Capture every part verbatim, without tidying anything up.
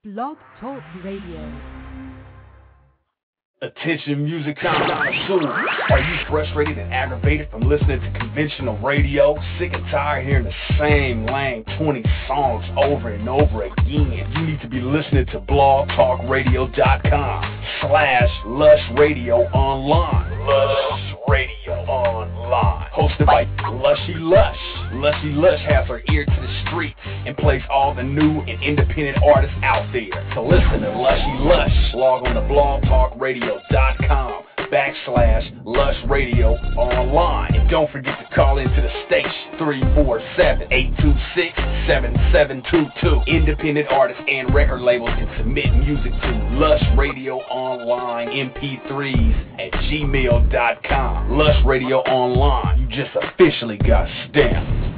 Blog Talk Radio. Attention music connoisseurs. Are you frustrated and aggravated from listening to conventional radio? Sick and tired of hearing the same lame twenty songs over and over again? You need to be listening to blogtalkradio.com slash Lush Radio Online. Lush Radio Online. Hosted by Lushy Lush. Lushy Lush has her ear to the street and plays all the new and independent artists out there. To listen to Lushy Lush, log on to blogtalkradio.com backslash Lush Radio Online. And don't forget to call into the station three four seven, eight two six, seven seven two two. Independent artists and record labels can submit music to Lush Radio Online M P threes at gmail dot com. Lush Radio Online, you just officially got stamped.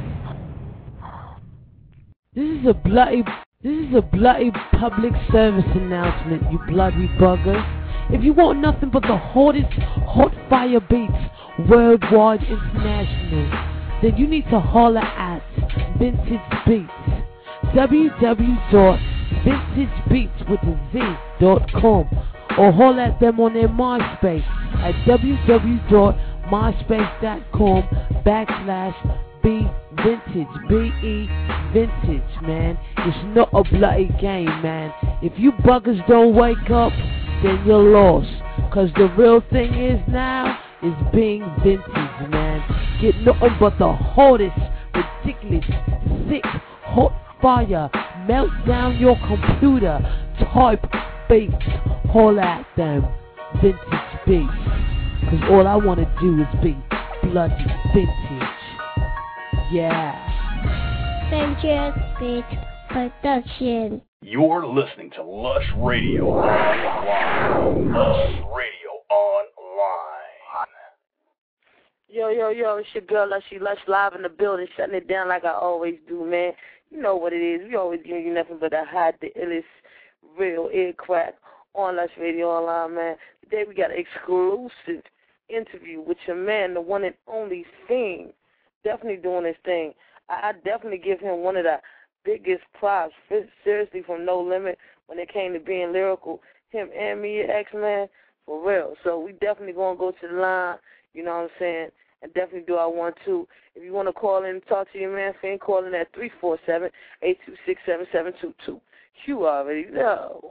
This is a bloody, this is a bloody public service announcement, you bloody buggers. If you want nothing but the hottest hot fire beats worldwide international, then you need to holler at Vintage Beats. w w w dot vintage beats with a z dot com, or holler at them on their MySpace at w w w dot myspace dot com backslash b vintage b e vintage, man. It's not a bloody game, man. If you buggers don't wake up, then you're lost. Cause the real thing is now is being vintage, man. Get nothing but the hottest, ridiculous, sick, hot fire, melt down your computer type beats. Holler at them, Vintage Beats. Cause all I wanna do is be bloody vintage. Yeah. Vintage Beats Production. You're listening to Lush Radio Online. Lush Radio Online. Yo, yo, yo, it's your girl Lushy Lush live in the building, shutting it down like I always do, man. You know what it is. We always give you nothing but the hot, the illest, real ear crack on Lush Radio Online, man. Today we got an exclusive interview with your man, the one and only Fiend. Definitely doing his thing. I, I definitely give him one of the biggest props, seriously, from No Limit when it came to being lyrical. Him and me, X-Man, for real. So we definitely going to go to the line, you know what I'm saying, and definitely do our one, two. If you want to call in and talk to your man, Fiend, call in at three four seven, eight two six, seven seven two two. You already know.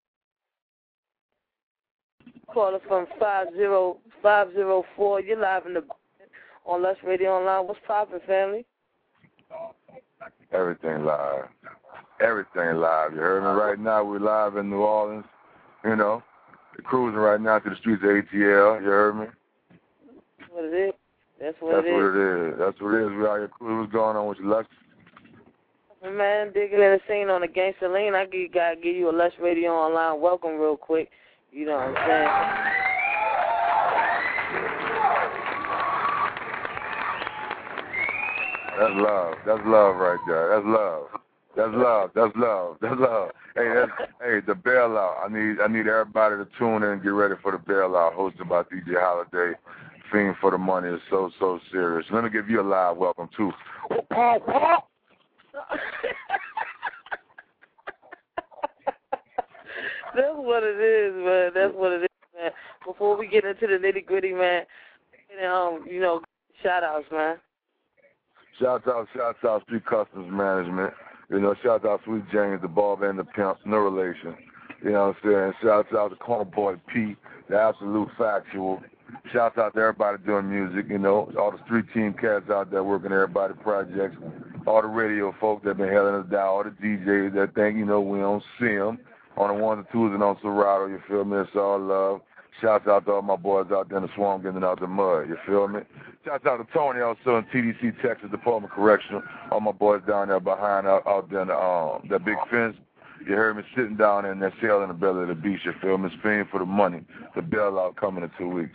Caller from five zero five zero four. You're live in the on Lush Radio Online. What's poppin', family? Everything live. Everything live. You heard me? Right now, we're live in New Orleans. You know, we're cruising right now to the streets of A T L. You heard me? That's what it is. That's what That's it what is. it is. That's what it is. We out here cruising. What's going on with you, Lush? Man, digging in the scene on the gangster lane. I give, gotta give you a Lush Radio Online welcome real quick. You know what I'm saying? That's love. That's love right there. That's love. That's love. That's love. That's love. Hey, that's, hey, the bailout. I need I need everybody to tune in and get ready for the bailout hosted by D J Holiday. Fiend for the Money is so, so serious. Let me give you a live welcome, too. That's what it is, man. That's what it is, man. Before we get into the nitty-gritty, man, um, you know, shout-outs, man. Shout out, shout out, Street Customs Management. You know, shout out Sweet James, the barber and the pimp, no relation. You know what I'm saying? Shout out to Corner Boy P, the absolute factual. Shout out to everybody doing music, you know, all the street team cats out there working everybody projects, all the radio folk that been hailing us down, all the D Js that think, you know, we don't see them on the ones and twos and on Serato, you feel me? It's all love. Shouts out to all my boys out there in the swamp getting out the mud, you feel me? Shouts out to Tony also in T D C, Texas Department of Correctional. All my boys down there behind out, out there in the, um, that big fence. You heard me sitting down in that cell in the belly of the beach, you feel me? Fiend for the Money. The bailout coming in two weeks.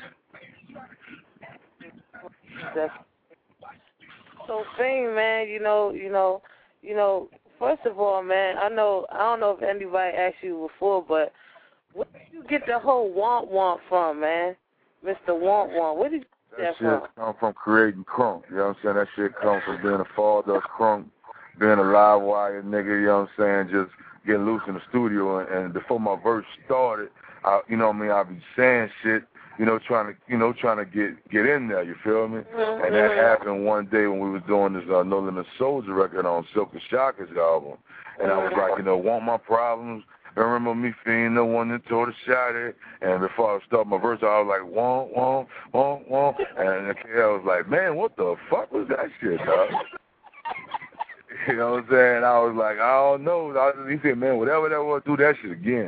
So, Fiend, man, you know, you know, you know, first of all, man, I know, I don't know if anybody asked you before, but where did you get the whole want want from, man? Mister Want Want. Where did you get that, that from? shit come from creating crunk, you know what I'm saying? That shit comes from being a father of crunk, being a live wire nigga, you know what I'm saying? Just getting loose in the studio, and, and before my verse started, I, you know what I mean, I'd be saying shit, you know, trying to, you know, trying to get get in there, you feel me? Mm-hmm. And that happened one day when we was doing this uh, No Limit Soldier record on Silk and Shaka's album. And I was like, you know, want my problems. I remember me feeling the one that told a shot it. And before I started my verse, I was like, womp, womp, womp, womp. And the kid was like, man, what the fuck was that shit, dog? You know what I'm saying? I was like, I don't know. I was, he said, man, whatever that was, do that shit again.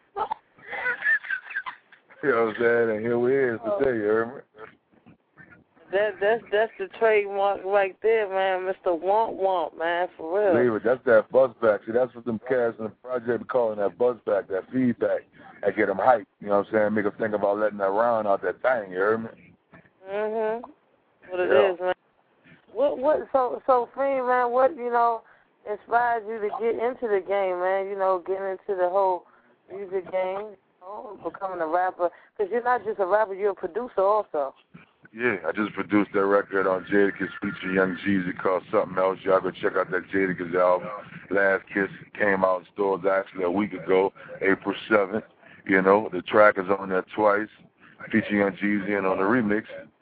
You know what I'm saying? And here we is today, you heard me? That, that's that's the trademark right there, man. Mister Womp Womp, man, for real. Believe it, that's that buzzback. See, that's what them cats in the project be calling that buzzback, that feedback. That get them hyped, you know what I'm saying? Make them think about letting that round out that thing, you heard me? Mm-hmm. What it yeah. is, man. What, what, so, so, Fiend, man, what, you know, inspired you to get into the game, man? You know, getting into the whole music game, you know, becoming a rapper. Because you're not just a rapper, you're a producer also. Yeah, I just produced that record on Jadakiss featuring Young Jeezy called Something Else. Y'all go check out that Jadakiss album. Last Kiss came out in stores actually a week ago, April seventh. You know, the track is on there twice, featuring Young Jeezy, and on the remix,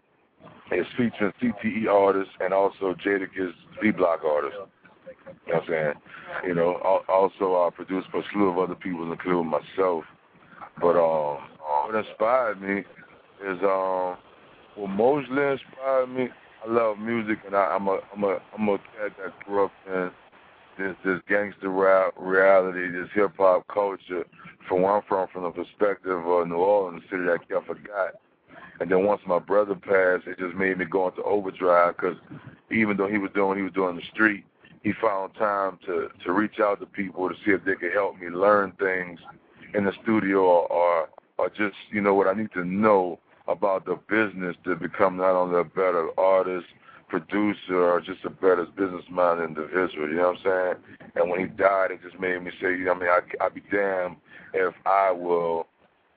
it's featuring C T E artists and also Jadakiss V-Block artists. You know what I'm saying? You know, also I produced for a slew of other people, including myself. But um, what inspired me is um. What mostly inspired me, I love music, and I, I'm a I'm a I'm a cat that grew up in this this gangster rap reality, this hip hop culture. From where I'm from, from the perspective of New Orleans, the city that I forgot. And then once my brother passed, it just made me go into overdrive because even though he was doing what he was doing in the street, he found time to to reach out to people to see if they could help me learn things in the studio or or, or just you know what I need to know about the business to become not only a better artist, producer, or just a better businessman individual, you know what I'm saying? And when he died, it just made me say, you know what I mean, I, I'd be damned if I will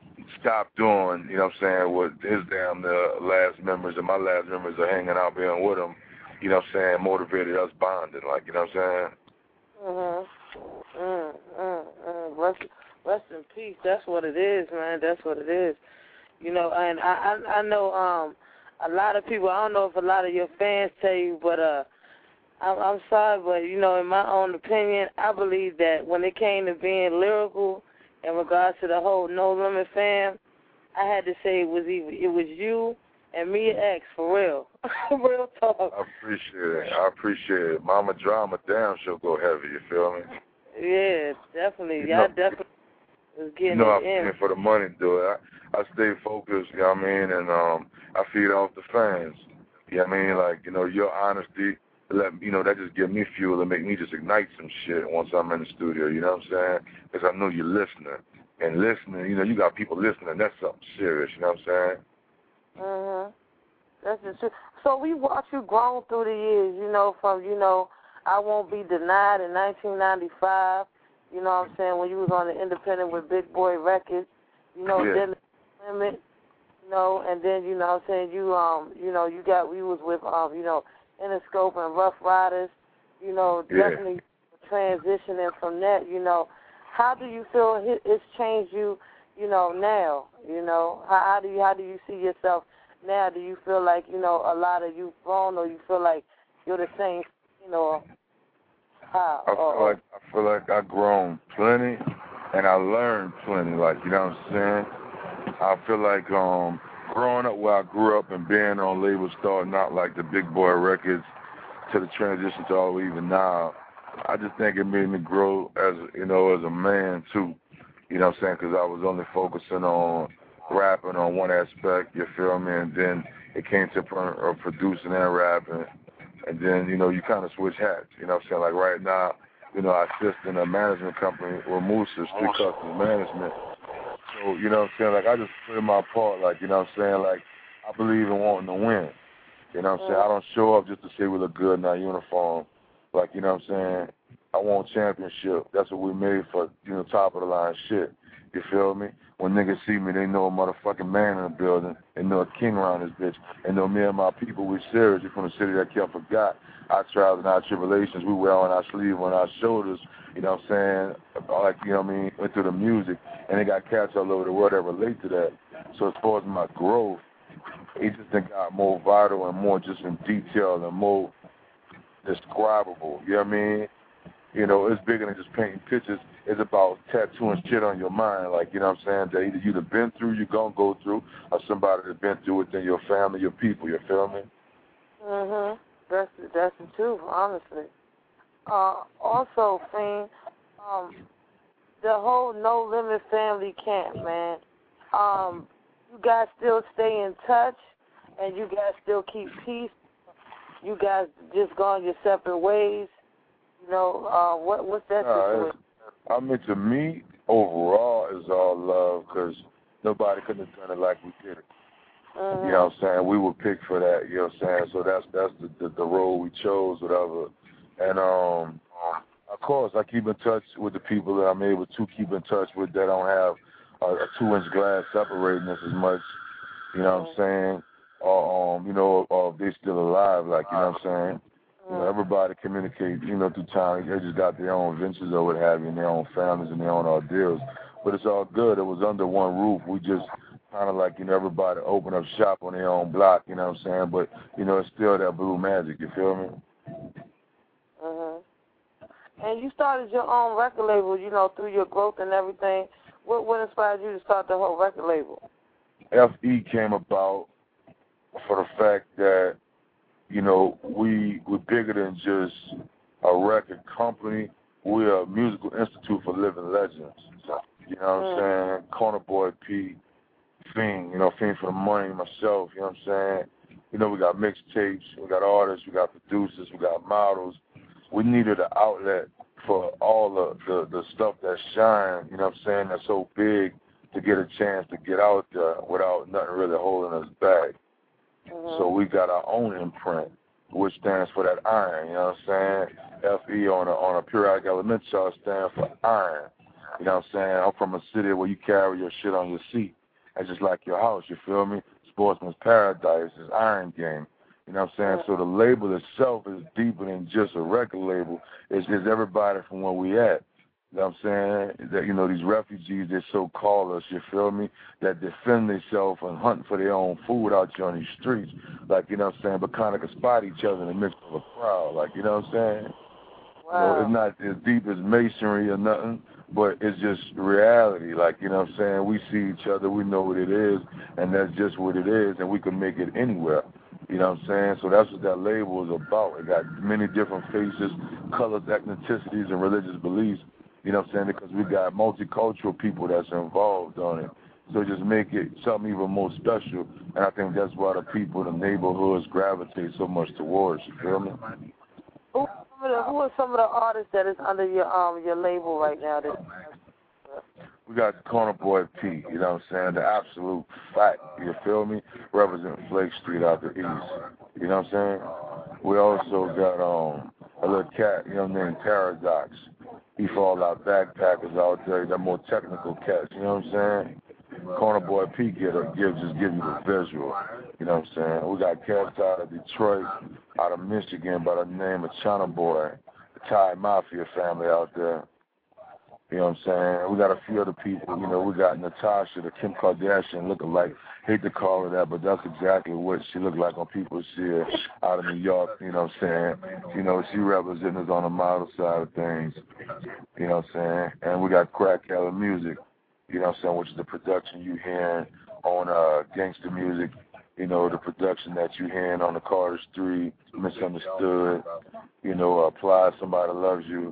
stop doing, you know what I'm saying, what his damn the last members and my last members are hanging out being with him, you know what I'm saying, motivated us bonding, like, you know what I'm saying? Mm-hmm. Mm, mm, mm. Rest, rest in peace. That's what it is, man. That's what it is. You know, and I, I I know um a lot of people, I don't know if a lot of your fans tell you, but uh I'm, I'm sorry, but, you know, in my own opinion, I believe that when it came to being lyrical in regards to the whole No Limit fam, I had to say it was either, it was you and Mia X, for real. Real talk. I appreciate it. I appreciate it. Mama Drama, damn, she'll go heavy, you feel me? Yeah, definitely. You Y'all know, definitely was getting you know, it I'm in. for the money to do it. I, I stay focused, you know what I mean, and um, I feed off the fans. You know what I mean? Like, you know, your honesty, let you know, that just give me fuel and make me just ignite some shit once I'm in the studio, you know what I'm saying? Because I know you're listening. And listening, you know, you got people listening, that's something serious, you know what I'm saying? Mm-hmm. That's the truth. So we watched you grow through the years, you know, from, you know, I Won't Be Denied in nineteen ninety-five, you know what I'm saying, when you was on the independent with Big Boy Records, you know, yeah. then the Limit, you know, and then, you know what I'm saying, you, um, you know, you got, we was with, um, you know, Interscope and Rough Riders, you know, yeah. definitely transitioning from that, you know. How do you feel it's changed you, you know, now, you know? How, how do you, how do you see yourself now? Do you feel like, you know, a lot of you grown, or you feel like you're the same, you know, how? I feel or, like I feel like I grown plenty, and I learned plenty. Like, you know what I'm saying? I feel like um, growing up where I grew up and being on labels, starting out like the Big Boy Records, to the transition to all even now, I just think it made me grow as you know as a man too. You know what I'm saying? Because I was only focusing on rapping on one aspect. You feel me? And then it came to uh, producing and rapping. And then, you know, you kind of switch hats, you know what I'm saying? Like right now, you know, I assist in a management company with Moosa, Street Customs Management. So, you know what I'm saying? Like I just play my part, like, you know what I'm saying? Like I believe in wanting to win. You know what I'm saying? I don't show up just to say we look good in our uniform. Like, you know what I'm saying? I want championship. That's what we made for, you know, top of the line shit. You feel me? When niggas see me, they know a motherfucking man in the building. They know a king around this bitch. They know me and my people, we serious. We from the city that kept forgot. Our trials and our tribulations, we wear on our sleeve, on our shoulders. you know what I'm saying, like, you know what I mean, into the music, and they got cats all over the world that relate to that. So as far as my growth, it just got more vital and more just in detail and more describable, you know what I mean? You know, it's bigger than just painting pictures. It's about tattooing shit on your mind, like, you know what I'm saying, that either you've been through, you're going to go through, or somebody that's been through it, then your family, your people, you feel me? Mm-hmm. That's, that's the truth, honestly. Uh, also, Fiend, um, the whole No Limit family camp, man, um, you guys still stay in touch, and you guys still keep peace? You guys just gone your separate ways? You know, uh, what what's that uh, situation? I mean, to me, overall, it's all love, because nobody couldn't have done it like we did it. Mm-hmm. You know what I'm saying? We were picked for that, you know what I'm saying? So that's that's the, the, the road we chose, whatever. And, um, of course, I keep in touch with the people that I'm able to keep in touch with that don't have a, a two-inch glass separating us as much, you know what I'm saying? Or, um, you know, or if they're still alive, like, you know what I'm saying? You know, everybody communicates, you know, through time. They just got their own ventures or what have you, and their own families and their own ordeals. But it's all good. It was under one roof. We just kind of like, you know, everybody open up shop on their own block, you know what I'm saying? But, you know, it's still that blue magic, you feel me? Mm-hmm. And you started your own record label, you know, through your growth and everything. What, what inspired you to start the whole record label? F E came about for the fact that, you know, we, we're bigger than just a record company. We're a musical institute for living legends. You know what I'm mm. saying? Corner Boy P, Fiend, you know, Fiend for the Money, myself, you know what I'm saying? You know, we got mixtapes, we got artists, we got producers, we got models. We needed an outlet for all the, the, the stuff that shine, you know what I'm saying, that's so big to get a chance to get out there without nothing really holding us back. Mm-hmm. So we got our own imprint, which stands for that iron, you know what I'm saying? F E on a, on a periodic element chart stands for iron. You know what I'm saying? I'm from a city where you carry your shit on your seat. That's just like your house, you feel me? Sportsman's Paradise is Iron Game. You know what I'm saying? So the label itself is deeper than just a record label. It's just everybody from where we at. You know what I'm saying? That, you know, these refugees, they so-called us, you feel me, that defend themselves and hunt for their own food out here on these streets. Like, you know what I'm saying, but kind of can spot each other in the midst of a crowd. Like, you know what I'm saying? Wow. You know, it's not as deep as masonry or nothing, but it's just reality. Like, you know what I'm saying? We see each other, we know what it is, and that's just what it is, and we can make it anywhere. You know what I'm saying? So that's what that label is about. It got many different faces, colors, ethnicities, and religious beliefs. You know what I'm saying? Because we got multicultural people that's involved on it. So just make it something even more special. And I think that's why the people, the neighborhoods gravitate so much towards. You feel me? Who, who are some of the artists that is under your um your label right now? That we got Corner Boy P, you know what I'm saying? The absolute fact, you feel me? Representing Flake Street out the east. You know what I'm saying? We also got um a little cat, you know, named Paradox. He for all our backpackers out there, that more technical cats, you know what I'm saying? Corner Boy P get a give just give you the visual. You know what I'm saying? We got cats out of Detroit, out of Michigan by the name of China Boy, the Thai Mafia family out there. You know what I'm saying? We got a few other people, you know, we got Natasha, the Kim Kardashian lookalike. Hate to call her that, but that's exactly what she looked like on People See Her out of New York, you know what I'm saying? You know, she representing us on the model side of things, you know what I'm saying? And we got Crack Hella Music, you know what I'm saying, which is the production you hearing on uh, Gangsta Music, you know, the production that you hearing on the Carter's three, Misunderstood, you know, Apply, Somebody Loves You,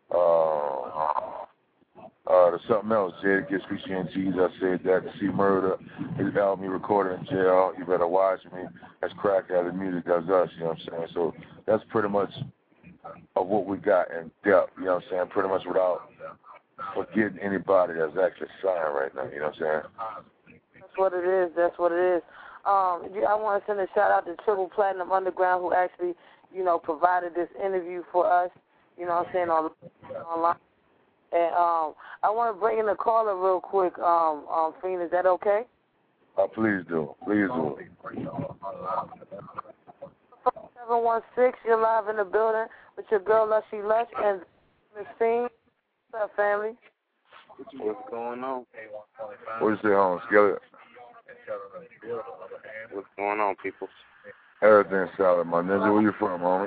uh... Uh, there's something else, Jada Gets featuring G's, I said that, to see Murder, his album he recorded in jail, You Better Watch Me, that's Crack Out of Music, that's us, you know what I'm saying? So that's pretty much of what we got in depth, you know what I'm saying? Pretty much without forgetting anybody that's actually signed right now, you know what I'm saying? That's what it is, that's what it is. Um, I want to send a shout out to Triple Platinum Underground, who actually, you know, provided this interview for us, you know what I'm saying, on, online. And um, I want to bring in a caller real quick, um, um, Fiend, is that okay? Oh, please do. Please do. seven one six, you're live in the building with your girl, Lushy Lush, and Miss Fiend. What's up, family? What's going on? What you say, home, Skillet? What's going on, people? Everything solid, my ninja. Where you from, homie?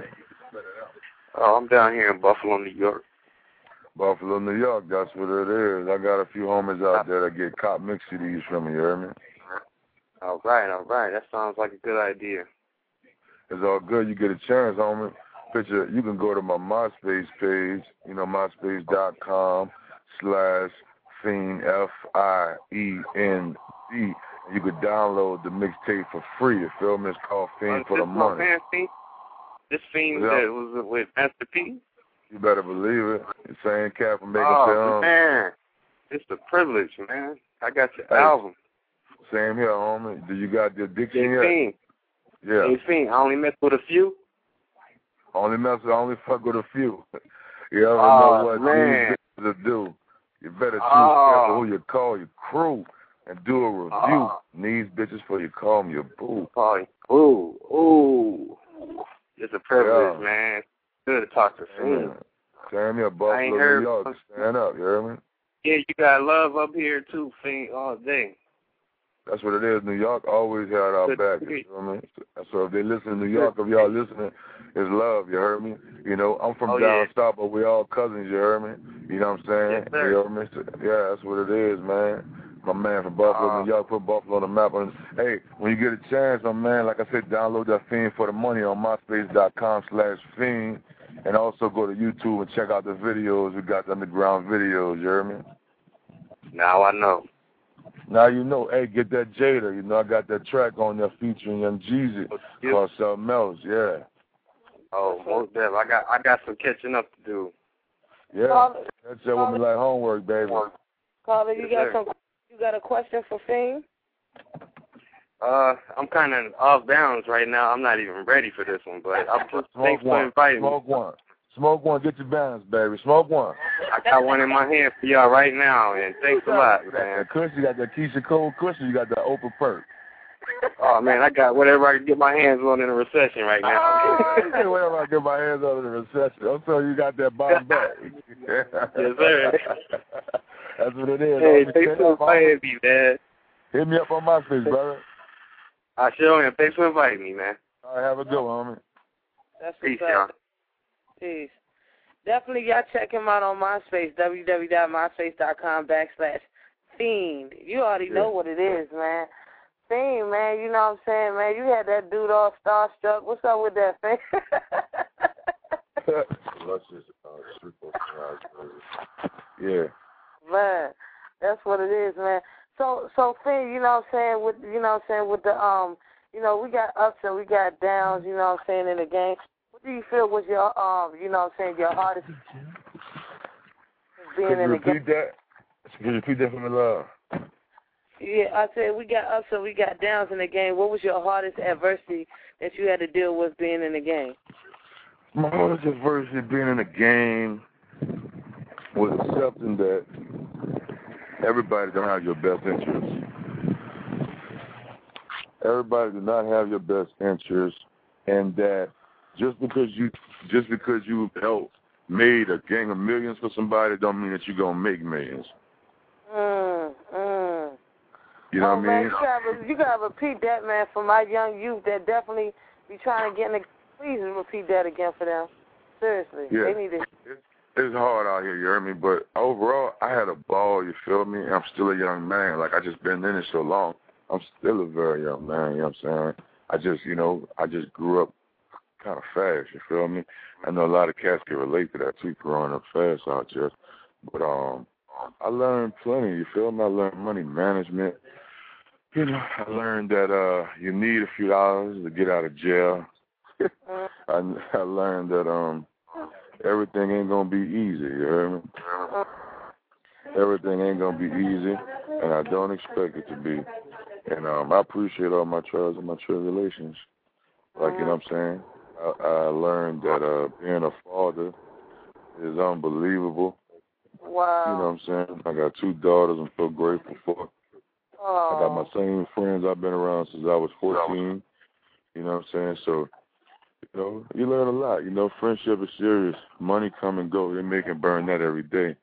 Oh, I'm down here in Buffalo, New York. Buffalo, New York. That's what it is. I got a few homies out there that get cop mix C Ds from me, you hear me? All right, all right. That sounds like a good idea. It's all good. You get a chance, homie. Picture, you can go to my MySpace page, you know, myspace.com slash Fiend, F I E N D. You could download the mixtape for free. You feel me? It's called Fiend uh, for the Money. Man, Fiend? This Fiend yeah. that was with Master P? You better believe it. The same cat from Making Oh, Film. man. It's a privilege, man. I got your hey, album. Same here, homie. Do you got the addiction hey, yet? Fiend. Yeah. Hey, Fiend, I only mess with a few. Only mess with, only fuck with a few. You ever oh, know what man. these bitches do? You better choose oh. careful who you call your crew and do a review. Oh. These bitches for you call them your boo. Call you. Ooh, ooh. It's a privilege, yeah. man. Good to talk to Fiend. Same here, Buffalo, New York. Stand up, you hear me? Yeah, you got love up here, too, Fiend, all day. That's what it is. New York always had our Good back, you feel me? So if they listen to New York, if y'all listening, it's love, you heard me? You know, I'm from oh, down yeah. south, but we all cousins, you heard me? You know what I'm saying? Yes, sir. You heard me? Yeah, that's what it is, man. My man from Buffalo, uh, New York, put Buffalo on the map. And, hey, when you get a chance, my man, like I said, download that Fiend for the Money on myspace.com slash Fiend. And also go to YouTube and check out the videos. We got the underground videos, you heard me? Now I know. Now you know. Hey, get that Jada. You know, I got that track on there featuring Young Jeezy yep. called Something Else, yeah. Oh, most definitely. I got, I got some catching up to do. Yeah, that's that woman like homework, baby. Caller, you yes, got some? You got a question for Fiend? Uh, I'm kind of off balance right now. I'm not even ready for this one, but I'm just thanks one. for inviting Smoke me. one. Smoke one. Get your balance, baby. Smoke one. I got one in my hand for y'all right now, and thanks a lot, you man. Got that Kush, you got that Keisha Cole Kush, you got that Oprah Perk. Oh, man, I got whatever I can get my hands on in a recession right now. Whatever I get my hands on in a recession. I'm telling you, you got that bomb back. Yes, sir. That's what it is. Hey, thanks for inviting me, man. Hit me up on my face, brother. I sure am. Thanks for inviting me, man. All right, have a good one, homie. That's Peace, what's y'all. up. Peace. Definitely, y'all check him out on MySpace, www.myspace.com backslash Fiend. You already know what it is, man. Fiend, man, you know what I'm saying, man? You had that dude all starstruck. What's up with that, Fiend? Yeah. Man, that's what it is, man. So, so Fiend, you know what I'm saying, with, you know what I'm saying, with the, um, you know, we got ups and we got downs, you know what I'm saying, in the game. What do you feel was your, um, you know what I'm saying, your hardest being Could you in the game? repeat that? Could you repeat that for me, love? Yeah, I said we got ups and we got downs in the game. What was your hardest adversity that you had to deal with being in the game? My hardest adversity being in the game was accepting that everybody don't have your best interests. Everybody do not have your best interests, and that just because you just because you helped made a gang of millions for somebody don't mean that you're gonna make millions. Mm, mm. You know oh, what man, I mean? You gotta, you gotta repeat that, man, for my young youth that definitely be trying to get in the. Please repeat that again for them. Seriously, yeah. they need to. It's, it's hard out here, you hear me? But overall, I had a ball. You feel me? I'm still a young man. Like I just been in it so long. I'm still a very young man. You know what I'm saying? I just, you know, I just grew up kind of fast. You feel me? I know a lot of cats can relate to that too, growing up fast out here. But um, I learned plenty. You feel me? I learned money management. You know, I learned that uh, you need a few dollars to get out of jail. I, I learned that um, everything ain't gonna be easy. You hear me? Everything ain't gonna be easy, and I don't expect it to be. And um, I appreciate all my trials and my tribulations. Like, you know what I'm saying? I, I learned that uh, being a father is unbelievable. Wow. You know what I'm saying? I got two daughters I'm so grateful for. Oh. I got my same friends I've been around since I was fourteen. You know what I'm saying? So, you know, you learn a lot. You know, friendship is serious. Money come and go. They make and burn that every day.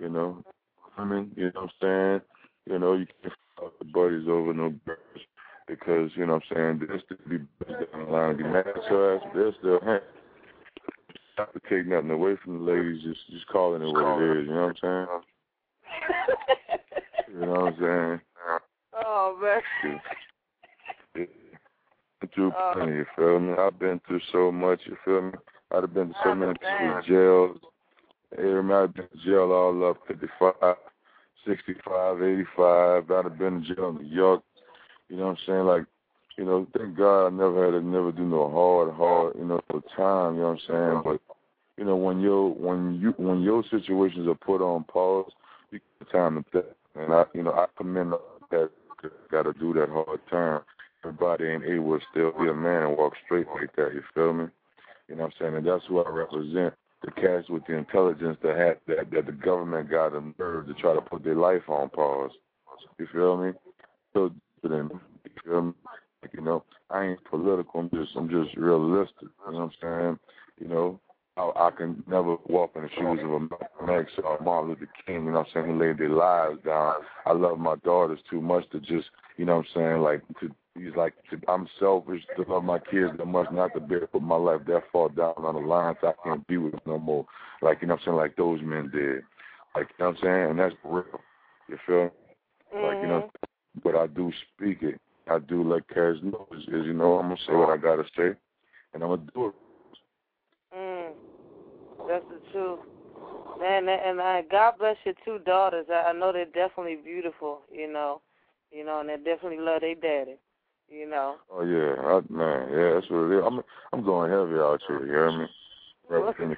you know. I mean, you know what I'm saying? You know, you can't fuck the buddies over no girls because, you know what I'm saying, they'll still be down the line and be mad at your ass, but they'll still hang. Not to take nothing away from the ladies, just just calling it what it is, you know what I'm saying? You know what I'm saying? Oh, man. Yeah. Been through plenty, you feel me? I've been through so much, you feel me? I've been to so many people's jails. Hey, man, I've been to jail all up, fifty-five, sixty-five, eighty-five. I've been to jail in New York. You know what I'm saying? Like, you know, thank God I never had to never do no hard, hard, you know, time, you know what I'm saying? But, you know, when your when you when your situations are put on pause, you get time to think. And I you know, I commend that gotta do that hard time. Everybody ain't able to still be a man and walk straight like that, you feel me? You know what I'm saying? And that's who I represent, the cats with the intelligence that had that, that the government got the nerve to try to put their life on pause. You feel me? So then, you feel me? Like, you know, I ain't political, I'm just I'm just realistic. You know what I'm saying? You know, I, I can never walk in the shoes of a Malcolm X or Martin Luther King, you know what I'm saying, who laid their lives down. I love my daughters too much to just, you know what I'm saying, like to He's like, I'm selfish to love my kids that much not to be able to put my life that far down on the line so I can't be with them no more. Like, you know what I'm saying, like those men did. Like, you know what I'm saying? And that's real. You feel me? Mm-hmm. Like, you know, but I do speak it. I do let Cash know is, is, you know, I'm going to say what I got to say, and I'm going to do it. Mm. That's the truth. Man, and I, God bless your two daughters. I, I know they're definitely beautiful, you know. You know, and they definitely love their daddy. You know. Oh yeah, I, man, yeah, that's what it is. I'm I'm going heavy out here. You hear me? Representing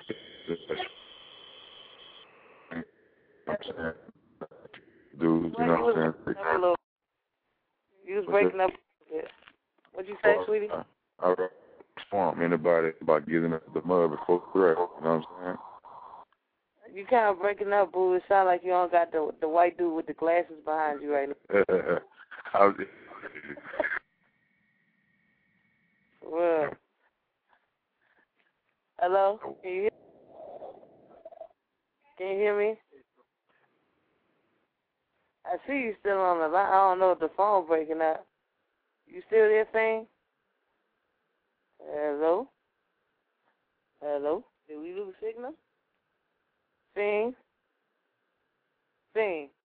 the dudes, you know what I'm saying? You was breaking up a bit. What'd you say, sweetie? I, I inform anybody about getting up the mud before correct. You know what I'm saying? You kind of breaking up, boo. It sounds like you don't got the the white dude with the glasses behind you right now. I was. Well, hello? Can you hear? Can you hear me? I see you still on the line. I don't know if the phone breaking up. You still there, Fang? Hello? Hello? Did we lose signal? Fang? Fang?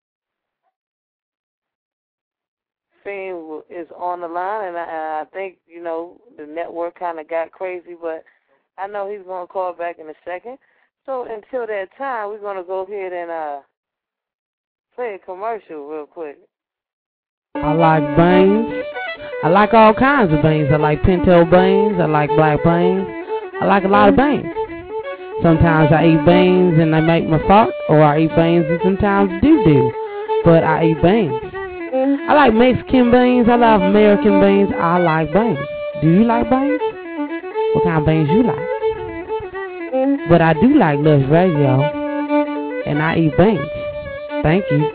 Fang is on the line, and I, and I think, you know, the network kind of got crazy, but I know he's going to call back in a second. So until that time, we're going to go ahead and uh, play a commercial real quick. I like beans. I like all kinds of beans. I like pinto beans. I like black beans. I like a lot of beans. Sometimes I eat beans and they make me fart, or I eat beans and sometimes do-do. But I eat beans. I like Mexican beans. I love American beans. I like beans. Do you like beans? What kind of beans you like? But I do like Lush Radio, and I eat beans. Thank you.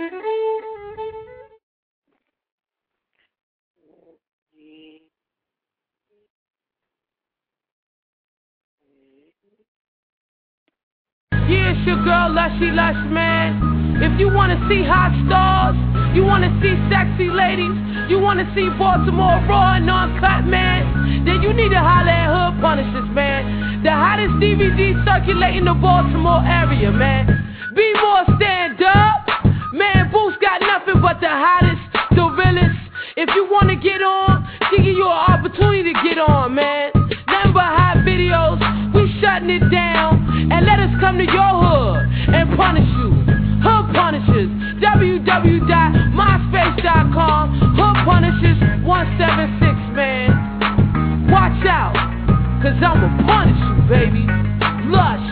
Yeah, it's your girl, Lushy Lush, man. If you want to see hot stars, you want to see sexy ladies, you want to see Baltimore raw and uncut, man, then you need to holler at Hood Punishers, man. The hottest D V D circulating the Baltimore area, man. Be more stand up. Man, Boost got nothing but the hottest, the realest. If you want to get on, she give you an opportunity to get on, man. Nothing but hot videos. We shutting it down. And let us come to your hood and punish you. Hood Punishers, w w w dot myspace dot com, Hood Punishers one seven six, man. Watch out, cause I'ma punish you, baby. Lush.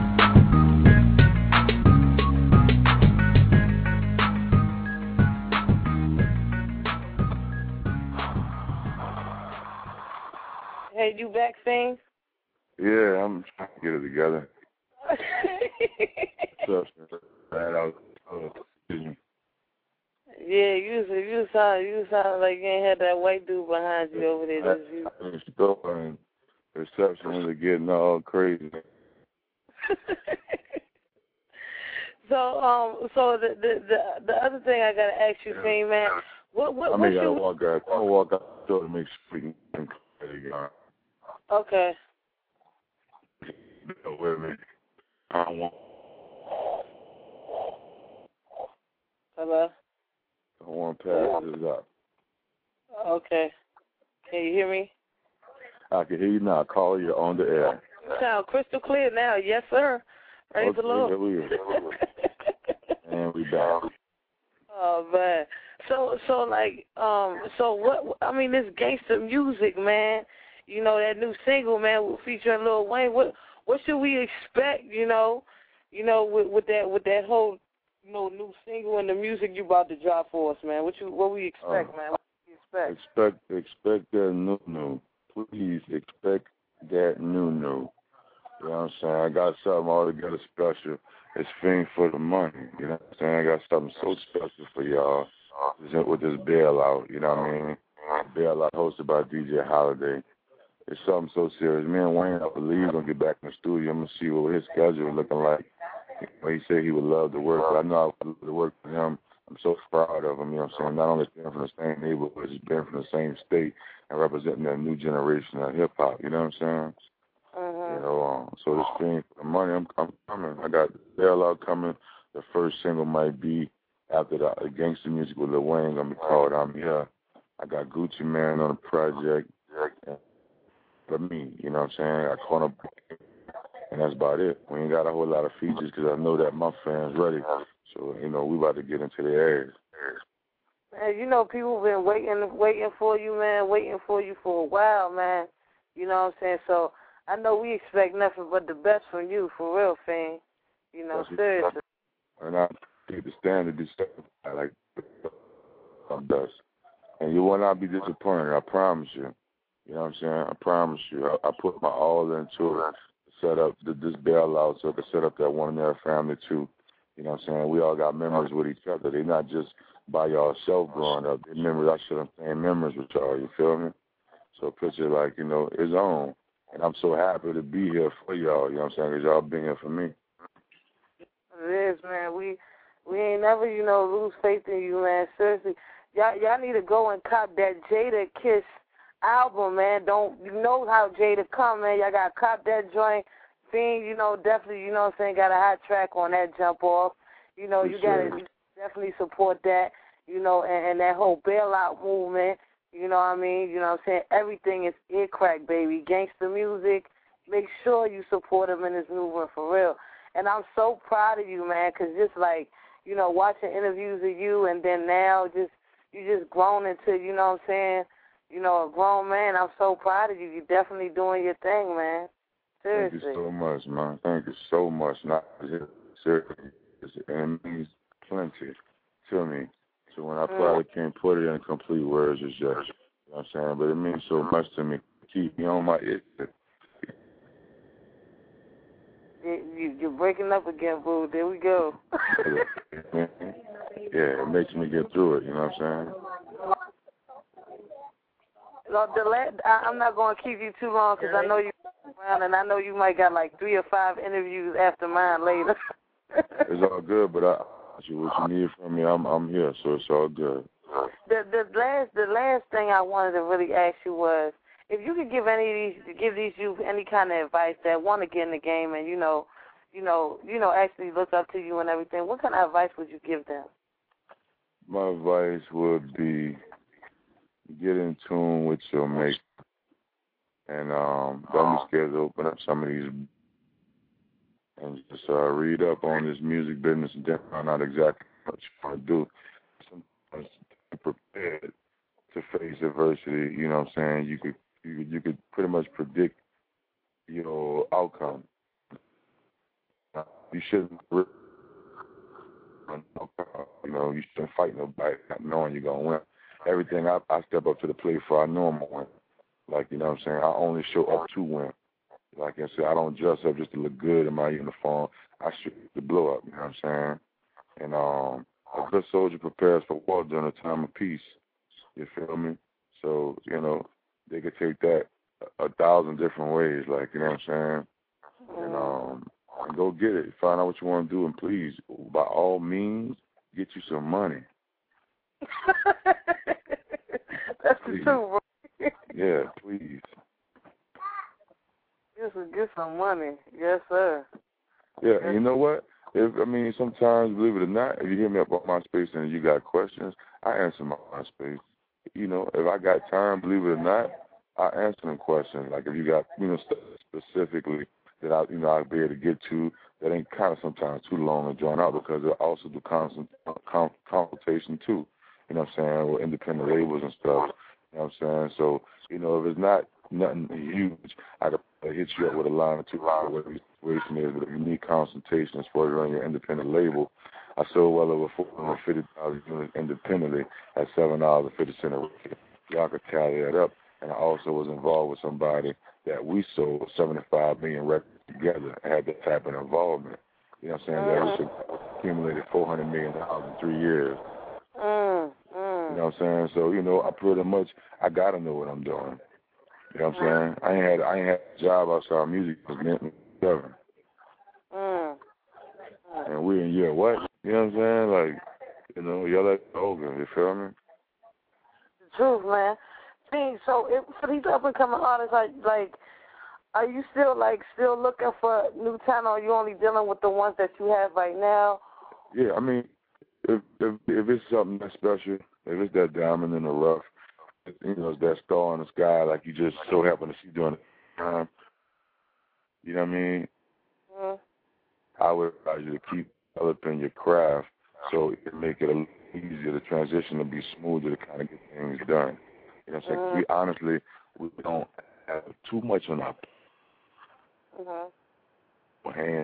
Hey, you back, Fang? Yeah, I'm trying to get it together. Yeah, you you sound you sound like you ain't had that white dude behind you over there. Just you. And store and reception was getting all crazy. So, um, so the the the, the other thing I gotta ask you, Fiend, man, what what I what may gotta you? walk out. I'm gonna walk out the door to make sure we can again. Okay. Bear with me. I don't want. Hello. I don't want to pass this up. Okay. Can you hear me? I can hear you now. Call you on the air. You sound crystal clear now. Yes, sir. Praise okay, the Lord. Here we go. And we back. Oh man. So so like um so what I mean this gangster music, man. You know that new single, man, featuring Lil Wayne. What what should we expect? You know, you know with with that with that whole you know new single and the music you about to drop for us, man. What you what we expect, uh, man? What we expect? Expect expect that new new. Please expect that new new. You know what I'm saying? I got something altogether special. It's Fiend for the money. You know what I'm saying? I got something so special for y'all with this bailout. You know what I mean? Bailout hosted by D J Holiday. It's something so serious. Me and Wayne, I believe, gonna get back in the studio. I'm gonna see what his schedule is looking like. He said he would love to work, but I know I would love to work with him. I'm so proud of him. You know what I'm saying? Not only being from the same neighborhood, just being from the same state and representing that new generation of hip hop. You know what I'm saying? Uh-huh. You know, um, so this thing for the money, I'm, I'm coming. I got the bailout coming. The first single might be after the, the gangster music with Lil Wayne. Gonna be called I'm Here. I got Gucci Mane on the project. For me, you know what I'm saying? I caught up, and that's about it. We ain't got a whole lot of features because I know that my fans ready. So, you know, we about to get into the air. Man, you know, people been waiting, waiting for you, man, waiting for you for a while, man. You know what I'm saying? So I know we expect nothing but the best from you, for real, Fiend. You know, That's seriously. And I take the standard to stuff I like some dust. And you will not be disappointed, I promise you. You know what I'm saying? I promise you. I, I put my all into it to set up the, this bailout so I could set up that one in their family too. You know what I'm saying? We all got memories with each other. They're not just by yourself growing up. They're memories, I should have same memories with y'all, you feel me? So picture like, you know, it's on. And I'm so happy to be here for y'all, you know what I'm saying? Because y'all been here for me. It is, man. We we ain't never, you know, lose faith in you, man. Seriously. Y'all y'all need to go and cop that Jada Kiss album, man. Don't you know how Jada come, man? Y'all gotta cop that joint. Fiend, you know, definitely, you know what I'm saying, got a hot track on that Jump Off. You know, you sure. gotta definitely support that, you know, and, and that whole bailout movement, you know what I mean? You know what I'm saying? Everything is ear crack, baby. Gangster music. Make sure you support him in this movement for real. And I'm so proud of you, man, because just like, you know, watching interviews of you and then now just, you just grown into, you know what I'm saying, you know, a grown man. I'm so proud of you. You're definitely doing your thing, man. Seriously. Thank you so much, man. Thank you so much. Not seriously, and it means plenty to me. So when I probably can't put it in complete words, it's just, you know what I'm saying, but it means so much to me. Keep me on my it. You, you're breaking up again, boo. There we go. Yeah, it makes me get through it, you know what I'm saying? No, the la- I, I'm not going to keep you too long because I know you around and I know you might got like three or five interviews after mine later. It's all good, but I, what you need from me, I'm I'm here, so it's all good. The the last the last thing I wanted to really ask you was if you could give any of these give these youth any kind of advice that want to get in the game and you know you know you know actually look up to you and everything, what kind of advice would you give them? My advice would be get in tune with your mate and um, don't be scared to open up some of these and just uh, read up on this music business and then find out exactly what you want to do. Sometimes be prepared to face adversity. You know what I'm saying? You could you could, you could pretty much predict your outcome. You shouldn't, you know, you shouldn't fight nobody not knowing you're gonna win. Everything I, I step up to the plate for, I know I'm gonna win. Like, you know what I'm saying? I only show up to win. Like I said, I don't dress up just to look good in my uniform. I shoot to blow up, you know what I'm saying? And um, a good soldier prepares for war during a time of peace. You feel me? So, you know, they could take that a, a thousand different ways, like, you know what I'm saying? And um, and go get it. Find out what you want to do, and please, by all means, get you some money. That's please. the truth, bro. Yeah, please. Just get some money. Yes, sir. Yeah, and you know what? If I mean, sometimes, believe it or not, if you hit me up on MySpace and you got questions, I answer my MySpace. You know, if I got time, believe it or not, I answer them questions. Like if you got, you know, stuff specifically that I, you know, I'll be able to get to that ain't kind of sometimes too long and drawn out, because I also do consult, consultation too. You know what I'm saying? With independent labels and stuff. You know what I'm saying? So, you know, if it's not nothing huge, I could hit you up with a line or two, whatever the situation is. But if you need consultation as far as running your independent label, I sold well over four hundred fifty thousand units independently at seven dollars and fifty cents a record. Y'all could tally that up. And I also was involved with somebody that we sold seventy-five million records together and had that type of involvement. You know what I'm saying? That we accumulated four hundred million dollars in three years. Mm, mm. You know what I'm saying? So, you know, I pretty much, I got to know what I'm doing. You know what I'm saying? I ain't had I ain't had a job outside music since nineteen seven. Mm. And we in year what? You know what I'm saying? Like, you know, y'all like Hogan, you feel me? The truth, man. See, so if, for these up and coming artists, like, like, are you still like still looking for new talent, or are you only dealing with the ones that you have right now? Yeah, I mean, if if if it's something that's special, if it's that diamond in the rough, you know, it's that star in the sky, like you just so happen to see during the time, you know what I mean? Mm-hmm. I would advise you to keep developing your craft so it can make it a little easier, the transition to be smoother to kind of get things done. You know what I'm saying? Mm-hmm. We honestly, we don't have too much on our mm-hmm. hand.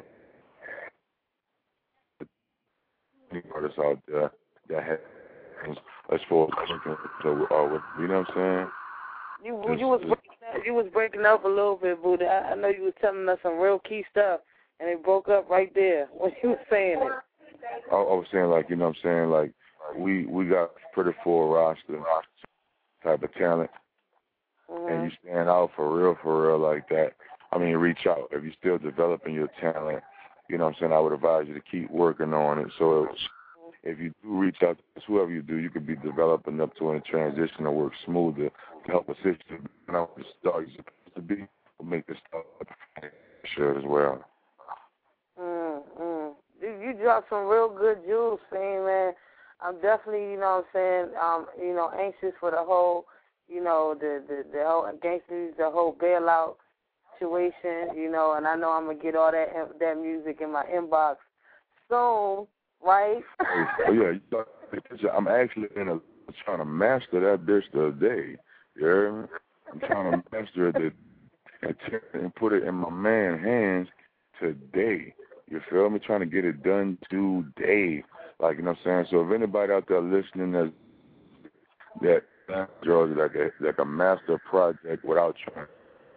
Any artists out there that have as far as working, so uh, you know what I'm saying? You Just, you was just, breaking up, you was breaking up a little bit, Buddha. I, I know you was telling us some real key stuff, and it broke up right there when you was saying it. I, I was saying, like, you know what I'm saying, like, we we got pretty full roster type of talent, Mm-hmm. and you stand out for real, for real like that. I mean, reach out. If you're still developing your talent, you know what I'm saying, I would advise you to keep working on it. So it, if you do reach out to whoever you do, you could be developing up to a transition to work smoother to help assist you you know, the start you're supposed to be, will make the start sure as well. Mm-hmm. You, you dropped some real good jewels, Fiend, man. I'm definitely, you know what I'm saying, um, you know, anxious for the whole, you know, the, the, the whole gangsters, the whole bailout situation, you know, and I know I'm going to get all that that music in my inbox soon, right? Oh, yeah. I'm actually in a, trying to master that bitch today. You hear me? I'm trying to master it and, and put it in my man's hands today. You feel me? Trying to get it done today. Like, you know what I'm saying? So if anybody out there listening that's, that Georgia, like a, like a master project without trying,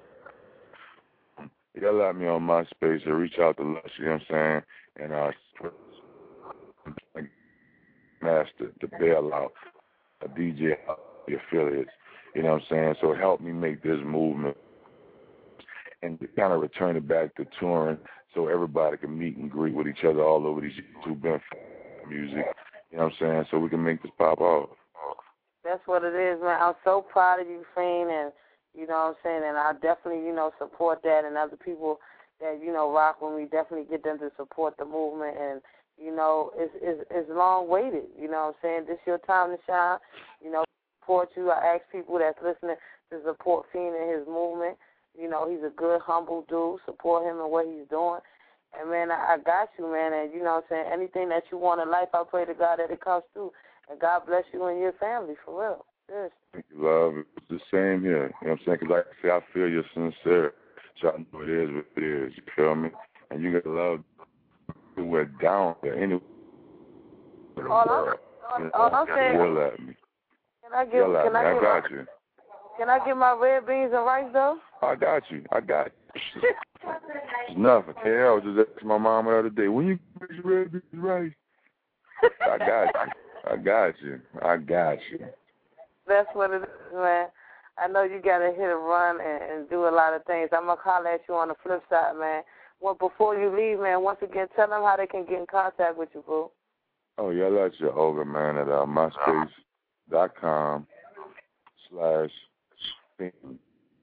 yell at me on MySpace or reach out to Lush, you know what I'm saying? And uh, master to bail out a D J, the affiliates, you know what I'm saying? So help me make this movement and kind of return it back to touring so everybody can meet and greet with each other all over these YouTube music, you know what I'm saying? So we can make this pop off. That's what it is, man. I'm so proud of you, Fiend, and you know what I'm saying, and I definitely, you know, support that, and other people that, you know, rock with me, definitely get them to support the movement, and, you know, it's, it's, it's long waited, you know what I'm saying? This your time to shine, you know, support you. I ask people that's listening to support Fiend and his movement. You know, he's a good, humble dude. Support him and what he's doing. And, man, I, I got you, man, and, you know what I'm saying, anything that you want in life, I pray to God that it comes through. And God bless you and your family, for real. Yes. Thank you, love. It's the same here. You know what I'm saying? Because like I say, I feel you're sincere. So I know it is what it is. You feel me? And you got to love to wear down there anyway. All I'm, you all I'm saying, yell at me. Can I get, yell at can me. I, I get got my, you. Can I get my red beans and rice, though? I got you. I got you. It's nothing. I was just asking my mom the other day, when you get your red beans and rice? I got you. I got you. I got you. That's what it is, man. I know you got to hit a run and, and do a lot of things. I'm going to holler at you on the flip side, man. well, before you leave, man, once again, tell them how they can get in contact with you, boo. Oh, yeah, I let you over, man, at uh, myspace.com slash Fiend.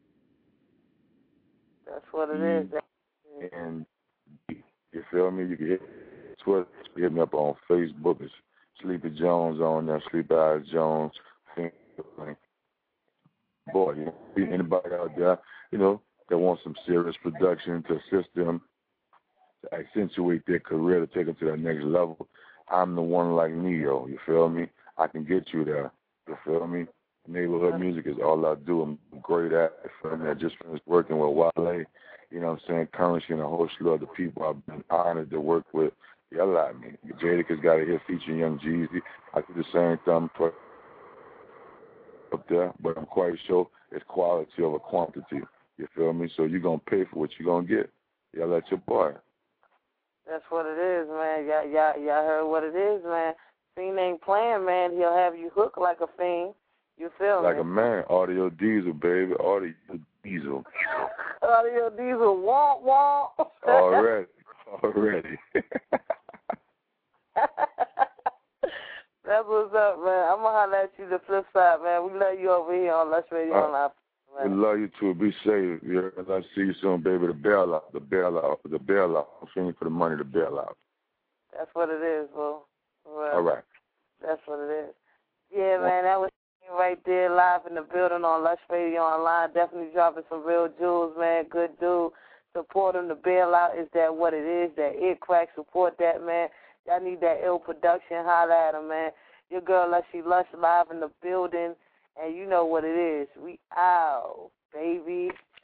That's what it is. And you feel me? You can hit Twitter, hit me up on Facebook. It's Sleepy Jones on there, Sleepy Eyes Jones. Boy, you know, anybody out there, you know, that wants some serious production to assist them to accentuate their career, to take them to that next level, I'm the one like Neo, you feel me? I can get you there, you feel me? Neighborhood music is all I do. I'm great at it. I just finished working with Wale, you know what I'm saying, Currency and a whole slew of other people I've been honored to work with. Yell at me. Jadakiss got a hit featuring Young Jeezy. I do the same thing for up there, but I'm quite sure it's quality over quantity. You feel me? So you're going to pay for what you're going to get. Yell at your boy. That's what it is, man. Y'all, y'all, y'all heard what it is, man. Fiend ain't playing, man. He'll have you hooked like a fiend. You feel like me? Like a man. Audio Diesel, baby. Audio Diesel. Audio Diesel. Womp, womp. Already. Already. That's what's up, man. I'm going to holler at you the flip side, man. We love you over here on Lush Radio uh, Online. We love you too. Be safe. Yeah, I'll see you soon, baby. The bailout. The bailout. The bailout. I'm feeling for the money to bail out. That's what it is, bro. Well, all right. That's what it is. Yeah, man, that was right there live in the building on Lush Radio Online. Definitely dropping some real jewels, man. Good dude. Support him. The bailout is that what it is. That it crack. Support that, man. Y'all need that ill production. Holla at him, man. Your girl, Lushy Lush, live in the building. And you know what it is. We out, baby.